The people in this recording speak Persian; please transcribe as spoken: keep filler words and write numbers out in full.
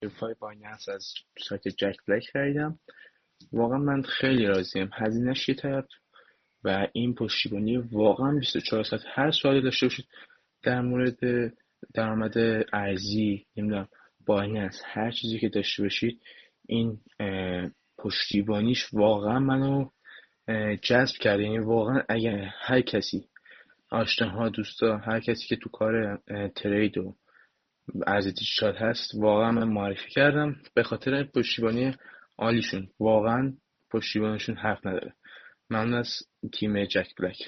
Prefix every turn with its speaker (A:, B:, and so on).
A: فای بایننس از سایت جک بلک خریدم. واقعا من خیلی راضیم. هزینهش یه طرف و این پشتیبانی واقعا بیست و چهار ساعت. هر سوالی داشته باشید در مورد درآمد ارزی، نمیدونم بایننس، هر چیزی که داشته باشید، این پشتیبانیش واقعا منو جذب کرده. یعنی واقعا اگه هر کسی، آشناها، دوستا، هر کسی که تو کار ترید و ارز دیجیتال هست، واقعا من معرفی کردم به خاطر پشتیبانی عالیشون. واقعا پشتیبانیشون حرف نداره. ممنون از تیم جک بلک.